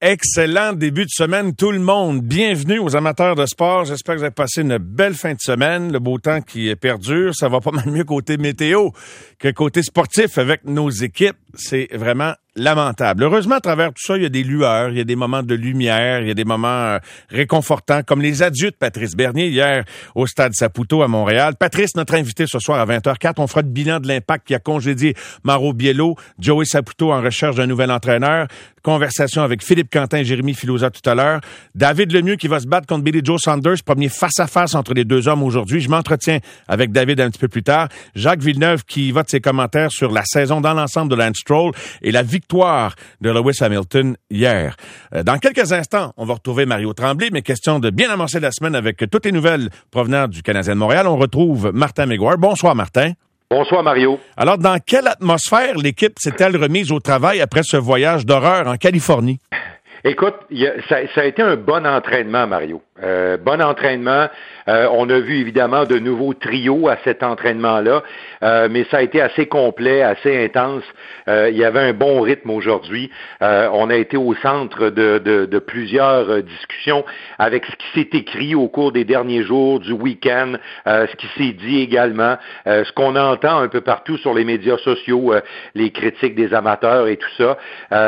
Excellent début de semaine, tout le monde. Bienvenue aux amateurs de sport. J'espère que vous avez passé une belle fin de semaine. Le beau temps qui perdure, ça va pas mal mieux côté météo que côté sportif avec nos équipes. C'est vraiment lamentable. Heureusement, à travers tout ça, il y a des lueurs, il y a des moments de lumière, il y a des moments réconfortants, comme les adieux de Patrice Bernier hier au Stade Saputo à Montréal. Patrice, notre invité ce soir à 20h04, on fera le bilan de l'impact qui a congédié Mauro Biello, Joey Saputo en recherche d'un nouvel entraîneur, conversation avec Philippe Quentin et Jérémy Filosa tout à l'heure, David Lemieux qui va se battre contre Billy Joe Saunders, premier face-à-face entre les deux hommes aujourd'hui. Je m'entretiens avec David un petit peu plus tard. Jacques Villeneuve qui va de ses commentaires sur la saison dans l'ensemble de Lance Stroll et la victoire de Lewis Hamilton hier. Dans quelques instants, on va retrouver Mario Tremblay, mais question de bien amorcer la semaine avec toutes les nouvelles provenant du Canadien de Montréal. On retrouve Martin McGuire. Bonsoir, Martin. Bonsoir, Mario. Alors, dans quelle atmosphère l'équipe s'est-elle remise au travail après ce voyage d'horreur en Californie? Écoute, ça a été un bon entraînement, Mario. Bon entraînement. On a vu évidemment de nouveaux trios à cet entraînement-là, mais ça a été assez complet, assez intense. Il y avait un bon rythme aujourd'hui. On a été au centre de plusieurs discussions avec ce qui s'est écrit au cours des derniers jours, du week-end, ce qui s'est dit également, ce qu'on entend un peu partout sur les médias sociaux, les critiques des amateurs et tout ça.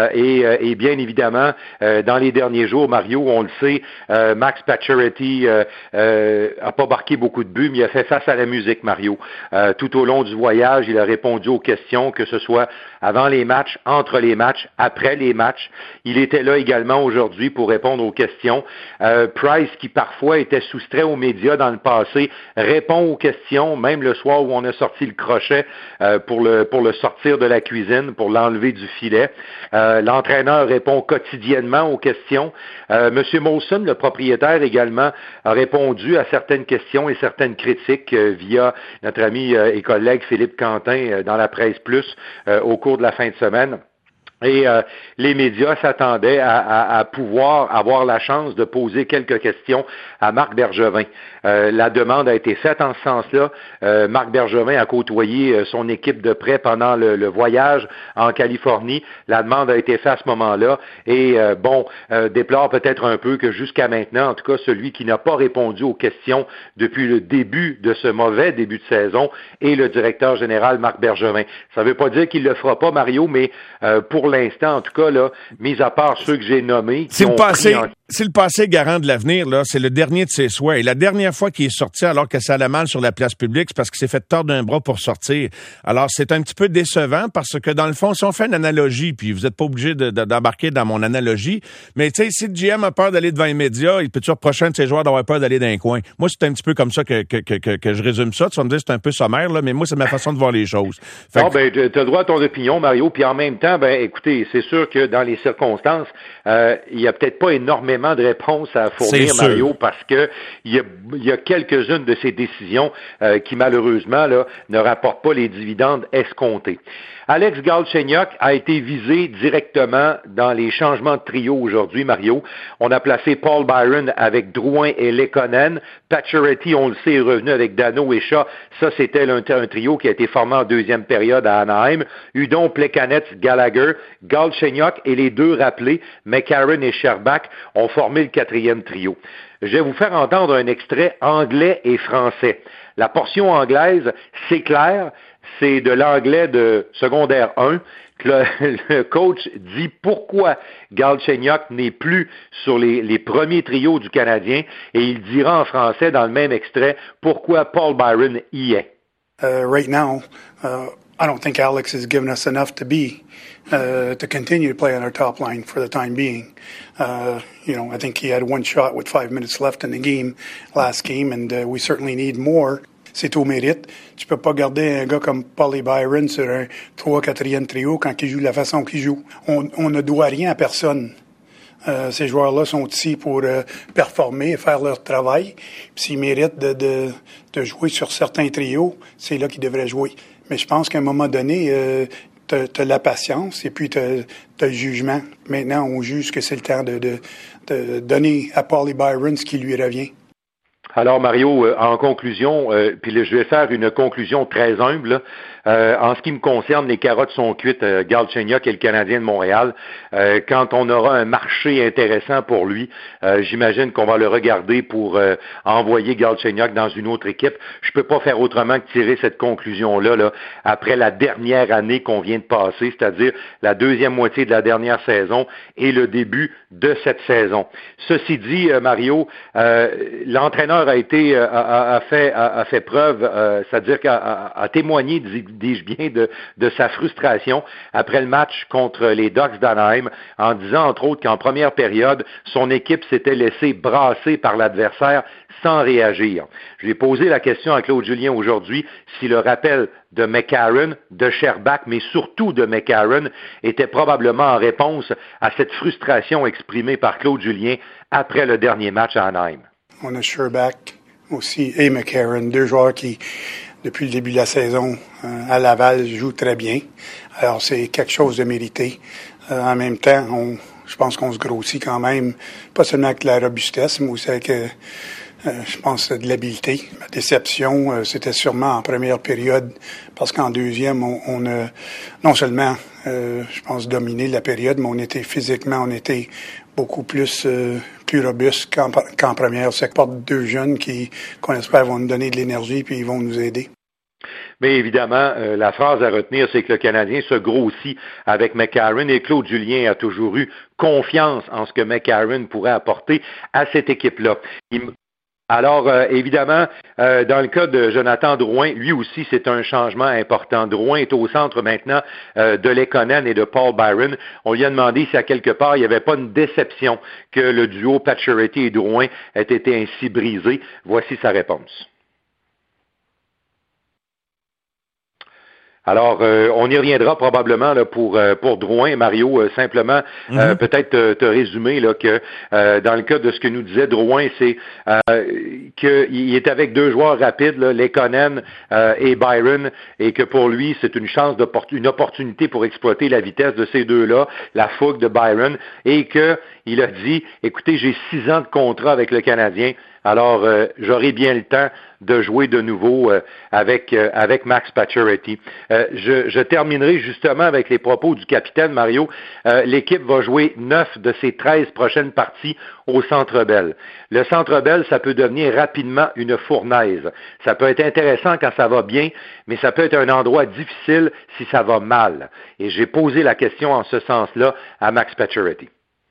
Et bien évidemment, dans les derniers jours, Mario, on le sait, Max Pacioretty a pas marqué beaucoup de buts, mais il a fait face à la musique, Mario. Tout au long du voyage, il a répondu aux questions, que ce soit avant les matchs, entre les matchs, après les matchs. Il était là également aujourd'hui pour répondre aux questions. Price, qui parfois était soustrait aux médias dans le passé, répond aux questions, même le soir où on a sorti le crochet pour le sortir de la cuisine, pour l'enlever du filet. L'entraîneur répond quotidiennement aux questions. Monsieur Molson, le propriétaire également, a répondu à certaines questions et certaines critiques via notre ami et collègue Philippe Quentin dans la Presse Plus au cours de la fin de semaine. Et les médias s'attendaient à pouvoir avoir la chance de poser quelques questions à Marc Bergevin. La demande a été faite en ce sens-là. Marc Bergevin a côtoyé son équipe de près pendant le voyage en Californie. La demande a été faite à ce moment-là. Et déplore peut-être un peu que jusqu'à maintenant, en tout cas celui qui n'a pas répondu aux questions depuis le début de ce mauvais début de saison est le directeur général Marc Bergevin. Ça ne veut pas dire qu'il le fera pas, Mario, mais pour l'instant, en tout cas, là, mis à part ceux que j'ai nommés. C'est le passé garant de l'avenir, là. C'est le dernier de ses souhaits. Et la dernière fois qu'il est sorti alors que ça allait mal sur la place publique, c'est parce qu'il s'est fait tordre d'un bras pour sortir. Alors, c'est un petit peu décevant parce que, dans le fond, si on fait une analogie, puis vous n'êtes pas obligé d'embarquer dans mon analogie, mais tu sais, si le GM a peur d'aller devant les médias, il peut-tu reprocher un de ses joueurs d'avoir peur d'aller dans un coin? Moi, c'est un petit peu comme ça que je résume ça. Tu vas me dire, c'est un peu sommaire, là, mais moi, c'est ma façon de voir les choses. Non, t'as droit à ton opinion, Mario, puis en même temps, écoutez, c'est sûr que dans les circonstances, il y a peut-être pas énormément de réponses à fournir, Mario, parce que il y a quelques-unes de ces décisions qui, malheureusement, là, ne rapportent pas les dividendes escomptés. Alex Galchenyuk a été visé directement dans les changements de trio aujourd'hui, Mario. On a placé Paul Byron avec Drouin et Lekonen. Pacioretty, on le sait, est revenu avec Dano et Shaw. Ça, c'était un trio qui a été formé en deuxième période à Anaheim. Hudon, Plekanec, Gallagher, Galchenyuk et les deux rappelés, McCarron et Sherbak, ont formé le quatrième trio. Je vais vous faire entendre un extrait anglais et français. La portion anglaise, c'est clair, c'est de l'anglais de secondaire 1. Le coach dit pourquoi Galchenyuk n'est plus sur les premiers trios du Canadien et il dira en français dans le même extrait pourquoi Paul Byron y est. Right now, I don't think Alex has given us enough to continue to play on our top line for the time being. I think he had one shot with 5 minutes left in the game, last game, and we certainly need more. C'est au mérite. Tu peux pas garder un gars comme Paulie Byron sur un 3-4e trio quand il joue de la façon qu'il joue. On ne doit rien à personne. Ces joueurs-là sont ici pour performer et faire leur travail. Puis s'ils méritent de jouer sur certains trios, c'est là qu'ils devraient jouer. Mais je pense qu'à un moment donné, t'as la patience et puis t'as le jugement. Maintenant, on juge que c'est le temps de donner à Paulie Byron ce qui lui revient. Alors Mario, en conclusion, puis je vais faire une conclusion très humble. En ce qui me concerne, les carottes sont cuites. Galchenyuk et le Canadien de Montréal. Quand on aura un marché intéressant pour lui, j'imagine qu'on va le regarder pour envoyer Galchenyuk dans une autre équipe. Je peux pas faire autrement que tirer cette conclusion-là là, après la dernière année qu'on vient de passer, c'est-à-dire la deuxième moitié de la dernière saison et le début de cette saison. Ceci dit, Mario, l'entraîneur a fait preuve, c'est-à-dire a témoigné, dis-je bien, de sa frustration après le match contre les Ducks d'Anaheim, en disant entre autres qu'en première période, son équipe s'était laissée brasser par l'adversaire sans réagir. Je lui ai posé la question à Claude Julien aujourd'hui si le rappel de McCarron, de Sherbak, mais surtout de McCarron, était probablement en réponse à cette frustration exprimée par Claude Julien après le dernier match à Anaheim. On a Sherbak aussi et McCarron, deux joueurs qui, depuis le début de la saison à Laval, jouent très bien. Alors, c'est quelque chose de mérité. En même temps, je pense qu'on se grossit quand même, pas seulement avec la robustesse, mais aussi avec, je pense, de l'habileté. La déception, c'était sûrement en première période, parce qu'en deuxième, on a non seulement, je pense, dominé la période, mais on était beaucoup plus robuste qu'en première. C'est que deux jeunes qu'on espère vont nous donner de l'énergie puis ils vont nous aider. Mais évidemment, la phrase à retenir, c'est que le Canadien se grossit avec McCarron et Claude Julien a toujours eu confiance en ce que McCarron pourrait apporter à cette équipe-là. Alors, évidemment, dans le cas de Jonathan Drouin, lui aussi, c'est un changement important. Drouin est au centre maintenant de Lekonen et de Paul Byron. On lui a demandé si à quelque part, il n'y avait pas une déception que le duo Pacioretty et Drouin ait été ainsi brisé. Voici sa réponse. Alors, on y reviendra probablement là, pour Drouin, Mario, simplement peut-être te résumer là, que dans le cas de ce que nous disait Drouin, c'est qu'il est avec deux joueurs rapides, là, Lekonen et Byron, et que pour lui, c'est une chance une opportunité pour exploiter la vitesse de ces deux-là, la fougue de Byron, et qu'il a dit, écoutez, j'ai 6 ans de contrat avec le Canadien, alors j'aurai bien le temps de jouer de nouveau avec Max Pacioretty. Je terminerai justement avec les propos du capitaine Mario. L'équipe va jouer 9 de ses 13 prochaines parties au Centre Bell. Le Centre Bell, ça peut devenir rapidement une fournaise. Ça peut être intéressant quand ça va bien, mais ça peut être un endroit difficile si ça va mal. Et j'ai posé la question en ce sens-là à Max Pacioretty.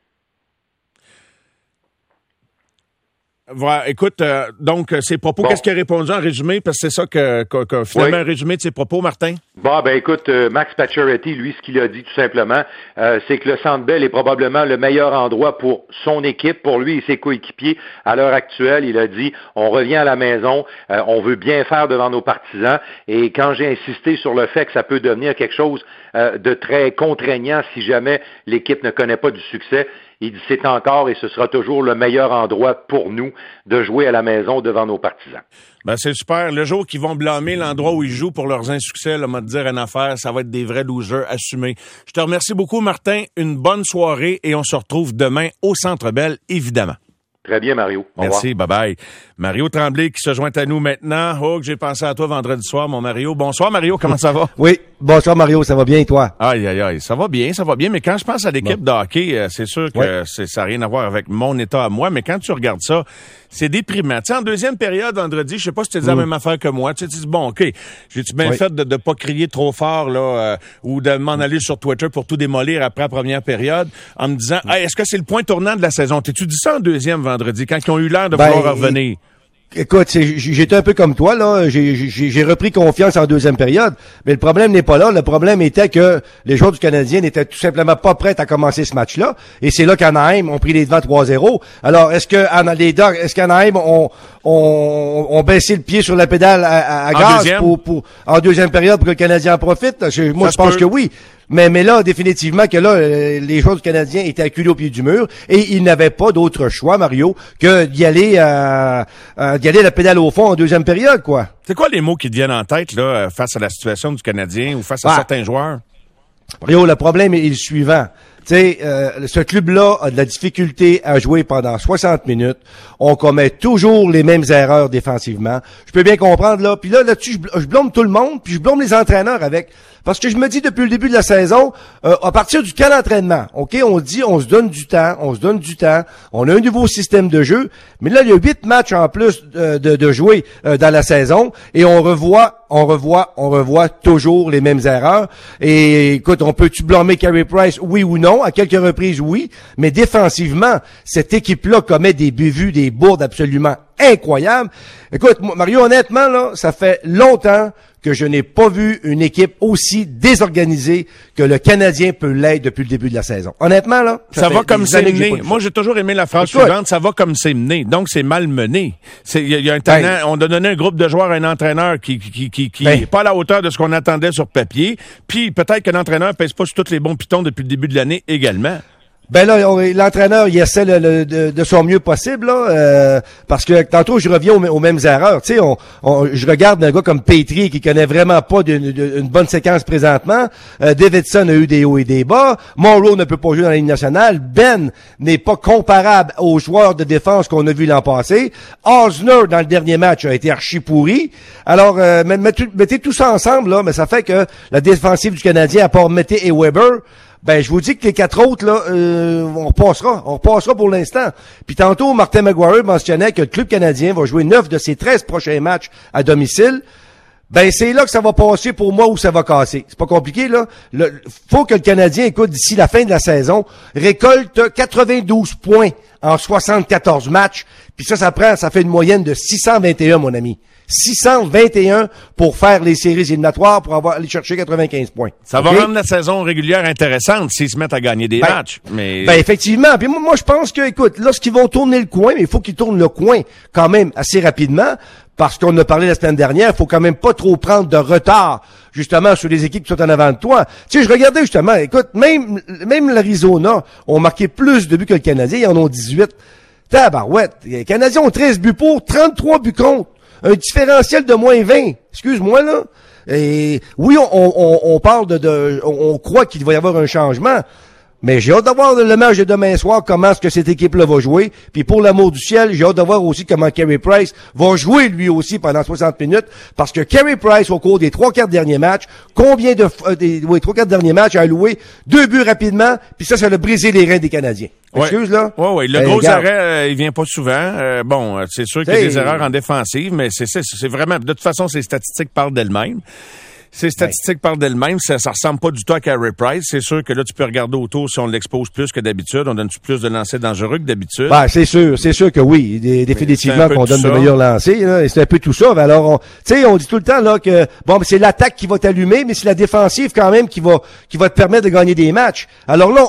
Voilà, écoute, donc, ses propos, qu'est-ce qu'il a répondu en résumé? Parce que c'est ça que finalement, un résumé de ses propos, Martin? Écoute, Max Pacioretty, lui, ce qu'il a dit tout simplement, c'est que le Centre Bell est probablement le meilleur endroit pour son équipe, pour lui et ses coéquipiers. À l'heure actuelle, il a dit, on revient à la maison, on veut bien faire devant nos partisans. Et quand j'ai insisté sur le fait que ça peut devenir quelque chose de très contraignant si jamais l'équipe ne connaît pas du succès, il dit c'est encore et ce sera toujours le meilleur endroit pour nous de jouer à la maison devant nos partisans. Ben c'est super. Le jour qu'ils vont blâmer l'endroit où ils jouent pour leurs insuccès, là, m'a te dire une affaire, ça va être des vrais losers assumés. Je te remercie beaucoup, Martin. Une bonne soirée et on se retrouve demain au Centre Bell, évidemment. Très bien, Mario. Au revoir. Merci, bye-bye. Mario Tremblay qui se joint à nous maintenant. Oh, que j'ai pensé à toi vendredi soir, mon Mario. Bonsoir, Mario, comment ça va? Oui, bonsoir, Mario, ça va bien et toi? Aïe, aïe, aïe, ça va bien, mais quand je pense à l'équipe de hockey, c'est sûr que ça n'a rien à voir avec mon état à moi, mais quand tu regardes ça, c'est déprimant. Tu sais, en deuxième période, vendredi, je sais pas si tu dis la même affaire que moi, tu dis, bon, OK, j'ai-tu bien fait de pas crier trop fort, là, ou de m'en aller sur Twitter pour tout démolir après la première période, en me disant, hey, est-ce que c'est le point tournant de la saison? T'es-tu dit ça en deuxième vendredi, quand ils ont eu l'air de vouloir revenir? Écoute, j'étais un peu comme toi, là. J'ai repris confiance en deuxième période. Mais le problème n'est pas là. Le problème était que les joueurs du Canadien n'étaient tout simplement pas prêts à commencer ce match-là. Et c'est là qu'Anaheim ont pris les devants 3-0. Alors, est-ce qu'Anaheim ont baissé le pied sur la pédale à gaz en deuxième période pour que le Canadien en profite? Moi, je pense que oui. Mais là, définitivement que là, les joueurs du Canadien étaient acculés au pied du mur et ils n'avaient pas d'autre choix, Mario, que d'y aller la pédale au fond en deuxième période, quoi. C'est quoi les mots qui te viennent en tête, là, face à la situation du Canadien ou face à certains joueurs? Mario, le problème est le suivant. Tu sais, ce club-là a de la difficulté à jouer pendant 60 minutes. On commet toujours les mêmes erreurs défensivement. Je peux bien comprendre, là. Puis là-dessus, je blâme tout le monde, puis je blâme les entraîneurs avec. Parce que je me dis depuis le début de la saison, à partir du camp d'entraînement, OK, on se donne du temps, on a un nouveau système de jeu, mais là, il y a 8 matchs en plus de jouer dans la saison, et on revoit toujours les mêmes erreurs. Et écoute, on peut-tu blâmer Carey Price, oui ou non? À quelques reprises, oui, mais défensivement, cette équipe-là commet des bévues, des bourdes absolument incroyables. Écoute, Mario, honnêtement, là, ça fait longtemps que je n'ai pas vu une équipe aussi désorganisée que le Canadien peut l'être depuis le début de la saison. Honnêtement, là, ça va comme c'est mené. Moi, j'ai toujours aimé la phrase suivante, ça va comme c'est mené. Donc, c'est mal mené. Il y a un talent. On a donné un groupe de joueurs à un entraîneur qui est pas à la hauteur de ce qu'on attendait sur papier. Puis, peut-être que l'entraîneur pèse pas sur tous les bons pitons depuis le début de l'année également. Ben là, l'entraîneur, il essaie de son mieux possible, là, parce que tantôt, je reviens aux mêmes erreurs. Tu sais, je regarde un gars comme Petrie qui connaît vraiment pas une bonne séquence présentement. Davidson a eu des hauts et des bas. Morrow ne peut pas jouer dans la Ligue nationale. Ben n'est pas comparable aux joueurs de défense qu'on a vu l'an passé. Osner, dans le dernier match, a été archi pourri. Alors, mettez tout ça ensemble, là, mais ça fait que la défensive du Canadien, à part Mété et Weber, ben, je vous dis que les 4 autres, là, on repassera pour l'instant. Puis tantôt, Martin McGuire mentionnait que le club canadien va jouer 9 de ses 13 prochains matchs à domicile. Ben, c'est là que ça va passer pour moi où ça va casser. C'est pas compliqué, là. Faut que le Canadien, écoute, d'ici la fin de la saison, récolte 92 points en 74 matchs. Puis ça fait une moyenne de 621, mon ami. 621 pour faire les séries éliminatoires pour aller chercher 95 points. Ça va rendre la saison régulière intéressante s'ils se mettent à gagner des matchs. Mais... Ben, effectivement. Puis moi, je pense que, écoute, lorsqu'ils vont tourner le coin, mais il faut qu'ils tournent le coin quand même assez rapidement, parce qu'on a parlé la semaine dernière, il faut quand même pas trop prendre de retard, justement, sur les équipes qui sont en avant de toi. Tu sais, je regardais justement, écoute, même l'Arizona ont marqué plus de buts que le Canadien, ils en ont 18. Tabarouette. Les Canadiens ont 13 buts pour, 33 buts contre. Un différentiel de moins 20. Excuse-moi, là. Et oui, on parle on croit qu'il va y avoir un changement. Mais j'ai hâte de voir le match de demain soir, comment est-ce que cette équipe-là va jouer. Puis pour l'amour du ciel, j'ai hâte de voir aussi comment Carey Price va jouer lui aussi pendant 60 minutes. Parce que Carey Price, au cours des 3/4 derniers matchs, combien de 3/4 derniers matchs a alloué 2 buts rapidement, puis ça a brisé les reins des Canadiens. Excuse, là? Oui. Le gros arrêt, il vient pas souvent. C'est sûr qu'il y a des erreurs en défensive, mais c'est vraiment, de toute façon, ces statistiques parlent d'elles-mêmes. Ces statistiques parlent d'elles-mêmes. Ça ressemble pas du tout à Carey Price. C'est sûr que là, tu peux regarder autour si on l'expose plus que d'habitude. On donne-tu plus de lancers dangereux que d'habitude? Ben, c'est sûr que oui. Définitivement qu'on donne de meilleurs lancers, là. Et c'est un peu tout ça. Alors, tu sais, on dit tout le temps, là, que, c'est l'attaque qui va t'allumer, mais c'est la défensive, quand même, qui va te permettre de gagner des matchs. Alors là,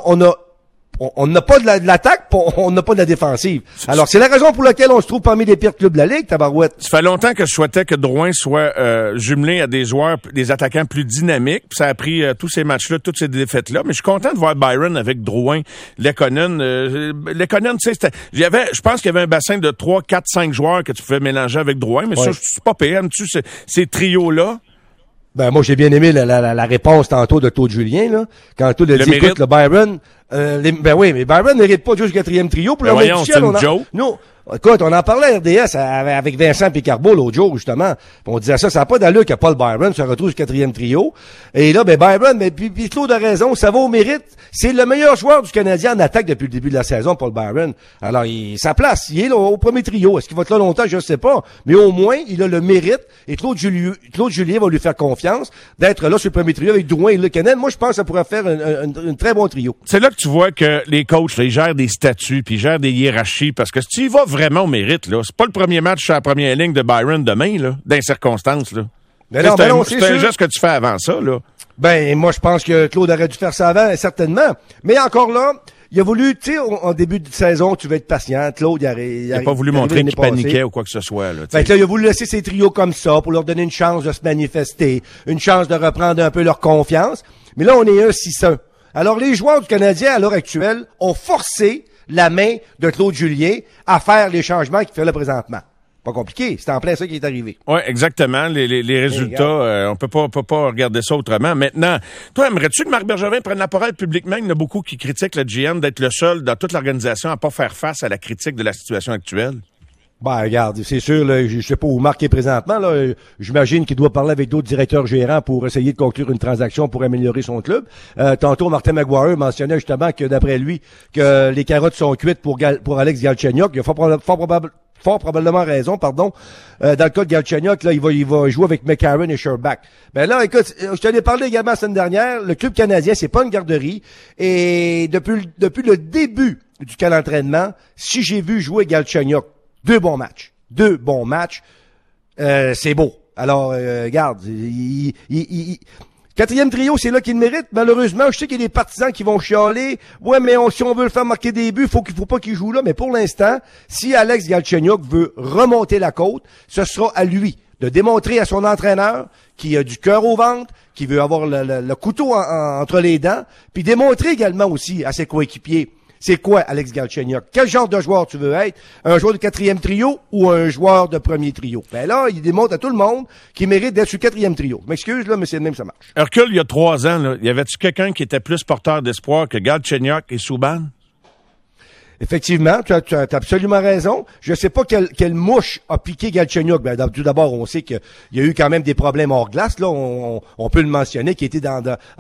on n'a pas de l'attaque, on n'a pas de la défensive. Alors, c'est la raison pour laquelle on se trouve parmi les pires clubs de la Ligue, tabarouette. Ça fait longtemps que je souhaitais que Drouin soit jumelé à des joueurs, des attaquants plus dynamiques. Puis ça a pris tous ces matchs-là, toutes ces défaites-là. Mais je suis content de voir Byron avec Drouin, Lekonen. Lekonen, tu sais, je pense qu'il y avait un bassin de 3, 4, 5 joueurs que tu pouvais mélanger avec Drouin. Mais ça, c'est pas pire. Aimes-tu ces trios-là? Ben, moi, j'ai bien aimé la réponse tantôt de Claude Julien, là. Quand Claude a dit, écoute, le Byron, mais Byron mérite pas de jouer au 4e trio pour l'amour du ciel. Non. Écoute, on en parlait à RDS avec Vincent Picarbeau l'autre jour, justement. On disait ça n'a pas d'allure que Paul Byron se retrouve au 4e trio. Et là, Byron, puis Claude a raison, ça va au mérite. C'est le meilleur joueur du Canadien en attaque depuis le début de la saison, Paul Byron. Alors, sa place, il est là au premier trio. Est-ce qu'il va être là longtemps? Je ne sais pas. Mais au moins, il a le mérite. Et Claude Julien va lui faire confiance d'être là sur le premier trio avec Drouin et Lekonen. Moi, je pense que ça pourrait faire un très bon trio. C'est là que tu vois que les coachs, là, ils gèrent des statuts, puis ils gèrent des hiérarchies, parce que si tu y vas vraiment au mérite, là, c'est pas le premier match sur la première ligne de Byron demain, là, dans les circonstances, là. C'est un geste que tu fais avant ça, là. Ben, moi, je pense que Claude aurait dû faire ça avant, certainement. Mais encore là, il a voulu, tu sais, en début de saison, tu veux être patient. Claude, il a pas voulu montrer qu'il paniquait ou quoi que ce soit, là. Fait que là, il a voulu laisser ses trios comme ça pour leur donner une chance de se manifester, une chance de reprendre un peu leur confiance. Mais là, on est 1-6-1. Alors, les joueurs du Canadien, à l'heure actuelle, ont forcé la main de Claude Julien à faire les changements qu'il fait là présentement. Pas compliqué. C'est en plein ça qui est arrivé. Oui, exactement. Les résultats, on peut pas regarder ça autrement. Maintenant, toi, aimerais-tu que Marc Bergevin prenne la parole publiquement? Il y en a beaucoup qui critiquent le GM d'être le seul dans toute l'organisation à pas faire face à la critique de la situation actuelle. Ben, regarde, c'est sûr, là, je sais pas où Marc est présentement, là. J'imagine qu'il doit parler avec d'autres directeurs gérants pour essayer de conclure une transaction pour améliorer son club. Tantôt, Martin Maguire mentionnait justement que, d'après lui, que les carottes sont cuites pour Alex Galchenyuk. Il a fort probablement raison, dans le cas de Galchenyuk, là, il va jouer avec McCarron et Sherbak. Ben là, écoute, je t'en ai parlé également la semaine dernière, le club canadien, c'est pas une garderie, et depuis le début du camp d'entraînement, si j'ai vu jouer Galchenyuk, deux bons matchs, c'est beau. Alors, regarde, quatrième trio, c'est là qu'il mérite. Malheureusement, je sais qu'il y a des partisans qui vont chialer. Ouais, mais si on veut le faire marquer des buts, faut pas qu'il joue là. Mais pour l'instant, si Alex Galchenyuk veut remonter la côte, ce sera à lui de démontrer à son entraîneur qu'il a du cœur au ventre, qu'il veut avoir le couteau entre les dents, puis démontrer également aussi à ses coéquipiers c'est quoi Alex Galchenyuk. Quel genre de joueur tu veux être? Un joueur de quatrième trio ou un joueur de premier trio? Ben là, il démontre à tout le monde qu'il mérite d'être sur le quatrième trio. Je m'excuse, là, mais c'est le même, ça marche. Hercule, il y a 3 ans, là, y avait-tu quelqu'un qui était plus porteur d'espoir que Galchenyuk et Subban? Effectivement, tu as absolument raison. Je sais pas quelle mouche a piqué Galchenyuk. Ben, tout d'abord, on sait qu'il y a eu quand même des problèmes hors glace. Là, on peut le mentionner, qui était dans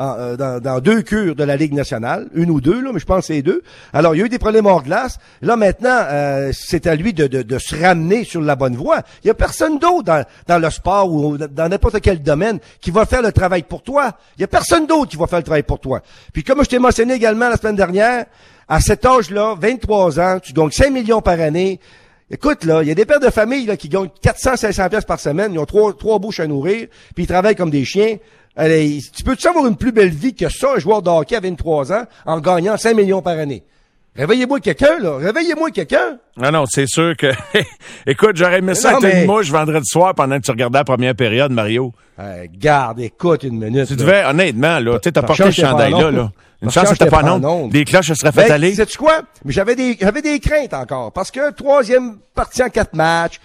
2 cures de la Ligue nationale, 1 ou 2, là, mais je pense que c'est 2. Alors, il y a eu des problèmes hors glace. Là, maintenant, c'est à lui de se ramener sur la bonne voie. Il y a personne d'autre dans le sport ou dans n'importe quel domaine qui va faire le travail pour toi. Il y a personne d'autre qui va faire le travail pour toi. Puis, comme je t'ai mentionné également la semaine dernière, à cet âge-là, 23 ans, tu gagnes 5 millions par année. Écoute, là, il y a des pères de famille là qui gagnent 400-500 pièces par semaine. Ils ont trois bouches à nourrir, puis ils travaillent comme des chiens. Allez, tu peux-tu avoir une plus belle vie que ça, un joueur de hockey à 23 ans, en gagnant 5 millions par année? Réveillez-moi quelqu'un, là. Réveillez-moi quelqu'un. Non, c'est sûr que... Écoute, j'aurais aimé ça avec une mouche vendredi soir pendant que tu regardais la première période, Mario. Garde, écoute une minute. Tu devais, honnêtement, là, tu sais, t'as porté ce chandail-là, là. Une chance que c'était pas non. Des cloches se seraient fait aller. Sais-tu quoi? Mais j'avais des craintes encore. Parce que 3e partie en 4 matchs.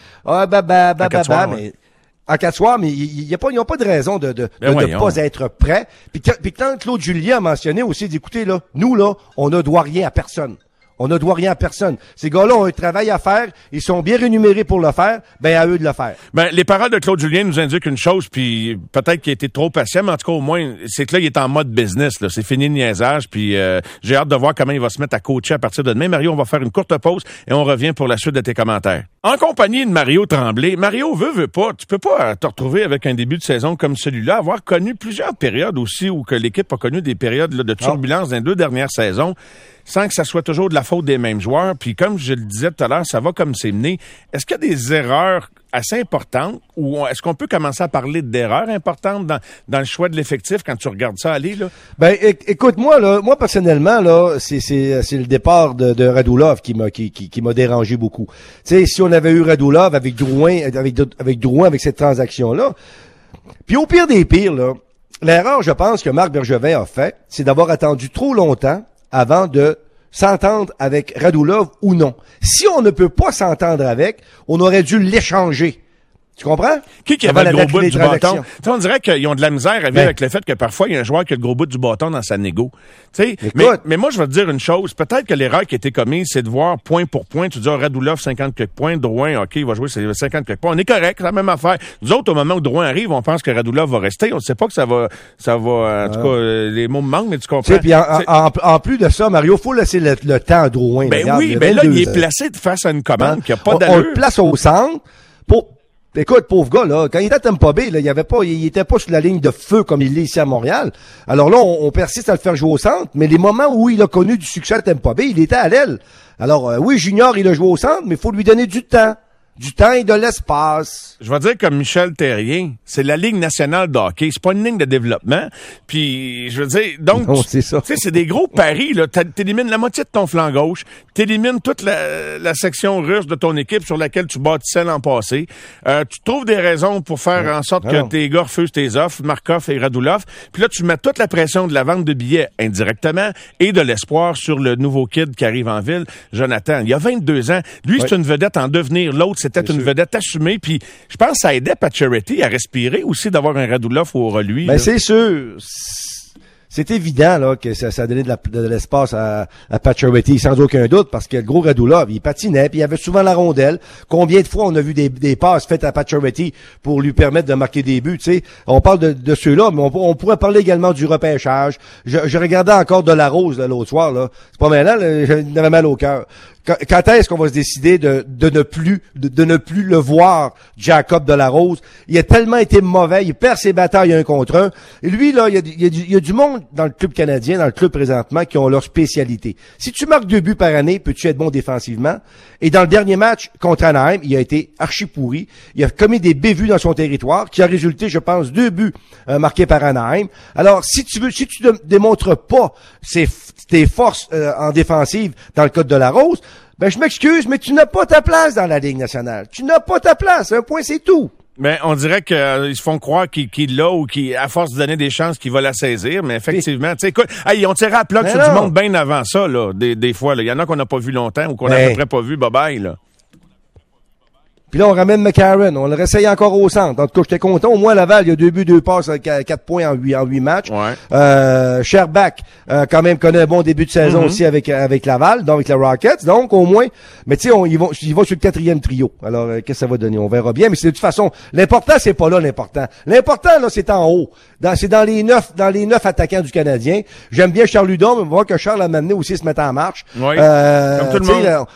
Mais... En 4 soirs, mais ils n'ont pas de raison de pas être prêts. Puis quand Claude Julien a mentionné aussi, d'écouter, là, nous, là, on ne doit rien à personne. On ne doit rien à personne. Ces gars-là ont un travail à faire. Ils sont bien rémunérés pour le faire. Ben, à eux de le faire. Ben, les paroles de Claude Julien nous indiquent une chose, puis peut-être qu'il a été trop patient, mais en tout cas, au moins, c'est que là, il est en mode business, là. C'est fini le niaisage, puis j'ai hâte de voir comment il va se mettre à coacher à partir de demain. Mario, on va faire une courte pause et on revient pour la suite de tes commentaires. En compagnie de Mario Tremblay. Mario, veut pas, tu peux pas te retrouver avec un début de saison comme celui-là, avoir connu plusieurs périodes aussi où que l'équipe a connu des périodes là, de turbulence dans les 2 dernières saisons, sans que ça soit toujours de la faute des mêmes joueurs. Puis comme je le disais tout à l'heure, ça va comme c'est mené. Est-ce qu'il y a des erreurs assez importantes ou est-ce qu'on peut commencer à parler d'erreurs importantes dans le choix de l'effectif quand tu regardes ça aller, là? Ben, écoute, moi personnellement, là, c'est le départ de Radulov qui m'a dérangé beaucoup. Tu sais, si on avait eu Radulov avec Drouin, avec cette transaction-là, puis au pire des pires, là, l'erreur, je pense, que Marc Bergevin a fait, c'est d'avoir attendu trop longtemps avant de s'entendre avec Radulov ou non. Si on ne peut pas s'entendre avec, on aurait dû l'échanger. Tu comprends? Qui avait le gros bout du bâton? T'sais, on dirait qu'ils ont de la misère à vivre avec le fait que parfois, il y a un joueur qui a le gros bout du bâton dans sa négo. Mais moi, je vais te dire une chose. Peut-être que l'erreur qui a été commise, c'est de voir point pour point. Tu dis, Radulov, 50 quelques points. Drouin, OK, il va jouer 50 quelques points. On est correct, c'est la même affaire. Nous autres, au moment où Drouin arrive, on pense que Radulov va rester. On ne sait pas que ça va, en tout cas, les mots me manquent, mais tu comprends. Puis en plus de ça, Mario, faut laisser le temps à Drouin. Ben oui, mais là, il est placé face à une commande qui a pas d'allure. On le place au centre Écoute, pauvre gars, là, quand il était à Tampa Bay, là, il était pas sur la ligne de feu comme il est ici à Montréal. Alors là, on persiste à le faire jouer au centre, mais les moments où il a connu du succès à Tampa Bay, il était à l'aile. Alors, oui, Junior, il a joué au centre, mais il faut lui donner du temps. Du temps et de l'espace. Je vais dire comme Michel Terrien, c'est la Ligue nationale de hockey, c'est pas une ligne de développement. Puis, je veux dire, donc, tu sais, c'est des gros paris, là. T'élimines la moitié de ton flanc gauche, t'élimines toute la section russe de ton équipe sur laquelle tu bâtissais l'an passé. Tu trouves des raisons pour faire en sorte que tes gars refusent tes offres, Markov et Radulov. Puis là, tu mets toute la pression de la vente de billets indirectement et de l'espoir sur le nouveau kid qui arrive en ville, Jonathan. Il y a 22 ans. Lui, c'est une vedette en devenir. L'autre, c'est c'était une vedette assumée. Puis je pense que ça aidait Pacioretty à respirer aussi d'avoir un Radulov au lui. Ben, c'est sûr. C'est évident là que ça donnait de l'espace à Pacioretty, sans aucun doute, parce que le gros Radulov, il patinait, puis il avait souvent la rondelle. Combien de fois on a vu des passes faites à Pacioretty pour lui permettre de marquer des buts, tu sais. On parle de ceux-là, mais on pourrait parler également du repêchage. Je regardais encore Delarose là, l'autre soir, là. C'est pas maintenant, j'avais mal au cœur. Quand est-ce qu'on va se décider de ne plus le voir, Jacob Delarose? Il a tellement été mauvais, il perd ses batailles 1 contre 1. Et lui, là, il y a du monde dans le club canadien, dans le club présentement, qui ont leur spécialité. Si tu marques 2 buts par année, peux-tu être bon défensivement? Et dans le dernier match contre Anaheim, il a été archi pourri. Il a commis des bévues dans son territoire, qui a résulté, je pense, 2 buts marqués par Anaheim. Alors, si tu démontres pas tes forces en défensive dans le cas de Delarose, ben je m'excuse, mais tu n'as pas ta place dans la Ligue nationale. Tu n'as pas ta place. Un point, c'est tout. Mais on dirait qu'ils se font croire qu'il l'a ou qu'à force de donner des chances, qu'il va la saisir. Mais effectivement, tu sais, écoute, ils ont tiré à plat sur du monde bien avant ça, là, des fois. Il y en a qu'on n'a pas vu longtemps ou qu'on n'a à peu près pas vu. Bye-bye, là. Puis là, on ramène McCarron. On le réessaye encore au centre. En tout cas, j'étais content. Au moins, Laval, il y a 2 buts, 2 passes, 4 points en 8 matchs. Ouais. Sherbach, quand même, connaît un bon début de saison aussi avec Laval, donc avec les Rockets. Donc, au moins, mais tu sais, il va sur le 4e trio. Alors, qu'est-ce que ça va donner? On verra bien. Mais c'est de toute façon, l'important, c'est pas là l'important. L'important, là, c'est en haut. C'est dans les 9 attaquants du Canadien. J'aime bien Charles Hudon, mais on va voir que Charles a amené aussi se mettre en marche. Oui. Comme tout le monde. Là,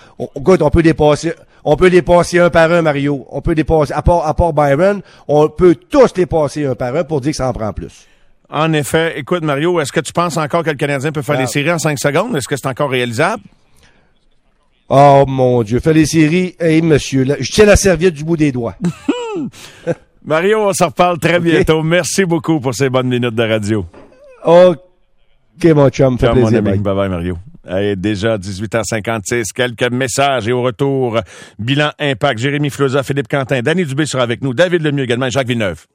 on peut les passer un par un, Mario. On peut les passer, à part Byron, on peut tous les passer un par un pour dire que ça en prend plus. En effet. Écoute, Mario, est-ce que tu penses encore que le Canadien peut faire les séries en 5 secondes? Est-ce que c'est encore réalisable? Oh, mon Dieu. Faire les séries. Hey, monsieur, là, je tiens la serviette du bout des doigts. Mario, on s'en reparle très bientôt. Merci beaucoup pour ces bonnes minutes de radio. OK, mon chum. Fait plaisir. Mon ami. Bye-bye, Mario. Hey, déjà 18h56, quelques messages et au retour, bilan impact. Jérémy Fleuza, Philippe Quentin, Danny Dubé sera avec nous, David Lemieux également et Jacques Villeneuve.